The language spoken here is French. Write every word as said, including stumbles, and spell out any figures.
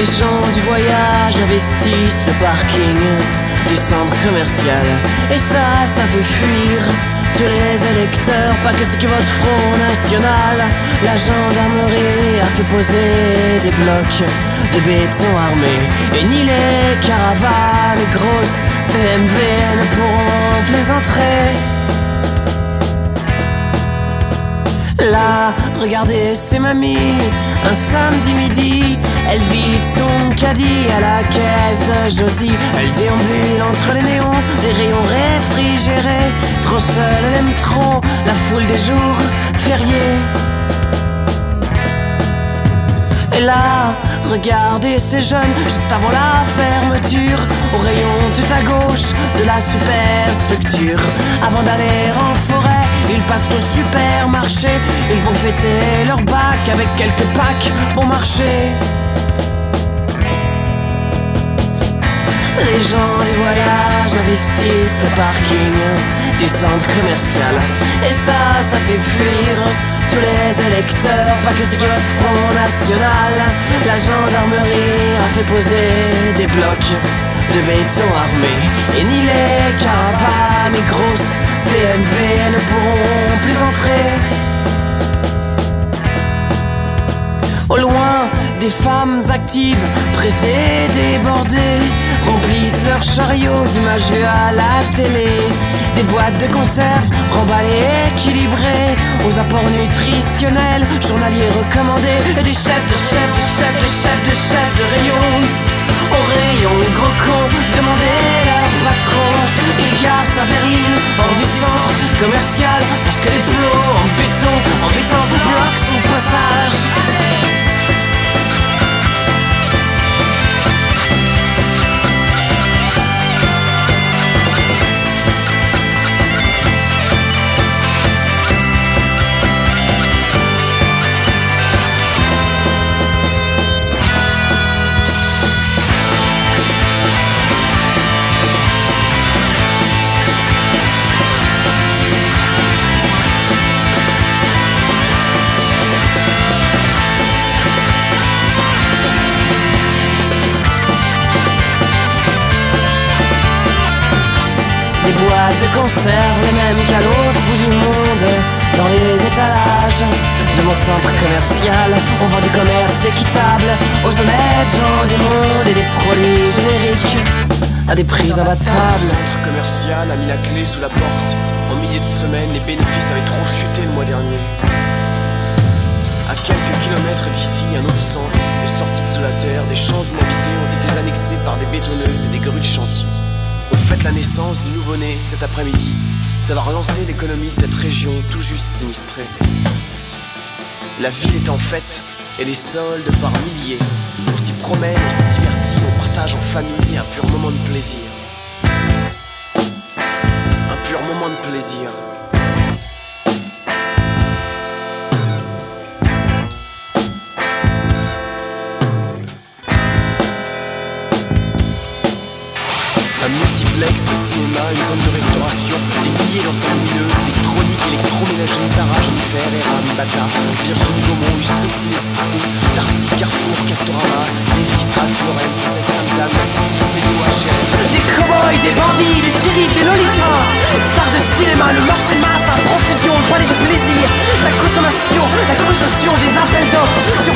Les gens du voyage investissent le parking du centre commercial. Et ça, ça fait fuir tous les électeurs, pas que ceux qui votent Front National. La gendarmerie a fait poser des blocs de béton armé. Et ni les caravanes, les grosses B M W ne pourront plus entrer. Là, regardez, c'est mamie, un samedi midi. Elle vide son caddie à la caisse de Josie. Elle déambule entre les néons des rayons réfrigérés. Trop seule, elle aime trop la foule des jours fériés. Et là, regardez ces jeunes juste avant la fermeture, au rayon tout à gauche de la superstructure. Avant d'aller en forêt, ils passent au supermarché. Ils vont fêter leur bac avec quelques packs bon marché. Les gens du voyage investissent le parking du centre commercial. Et ça, ça fait fuir tous les électeurs, pas que ceux qui votent Front National. La gendarmerie a fait poser des blocs de béton armé. Et ni les caravanes, les grosses B M W ne pourront plus entrer. Au loin, des femmes actives, pressées, débordées, remplissent leurs chariots d'images vues à la télé. Des boîtes de conserve remballées, équilibrées, aux apports nutritionnels, journaliers recommandés. Et des chefs de chefs de chefs de chefs de chefs de rayon. Au rayon, gros con, demandez leur patron. Ils garent sa berline hors du centre commercial, parce que les plots en béton, en béton bloquent son passage. Des boîtes de conserve, les mêmes qu'à l'autre bout du monde. Dans les étalages de mon centre commercial, on vend du commerce équitable aux honnêtes gens du monde et des produits génériques à des prix imbattables. Le centre commercial a mis la clé sous la porte. En milieu de semaine, les bénéfices avaient trop chuté le mois dernier. À quelques kilomètres d'ici, un autre centre est sorti de sous la terre. Des champs inhabités ont été annexés par des bétonneuses et des grues de chantier. On fête la naissance du nouveau-né cet après-midi. Ça va relancer l'économie de cette région tout juste sinistrée. La ville est en fête et les soldes par milliers. On s'y promène, on s'y divertit, on partage en famille un pur moment de plaisir. Un pur moment de plaisir. Un multiplex de cinéma, une zone de restauration, des milliers d'enseignes lumineuses, électroniques, électroménagers, Zara, Jennifer, Eram, Bata, Virginie Gaumont, U G C Cinécité, Darty, Carrefour, Castorama, Levi's, Ralph Lauren, Princess Tam Tam, City, Céline, H and M. Des cow-boys, des bandits, des shérifs, des lolitas, stars de cinéma, le marché de masse, à profusion, le palais de plaisir, la consommation, la consommation des appels d'offres sur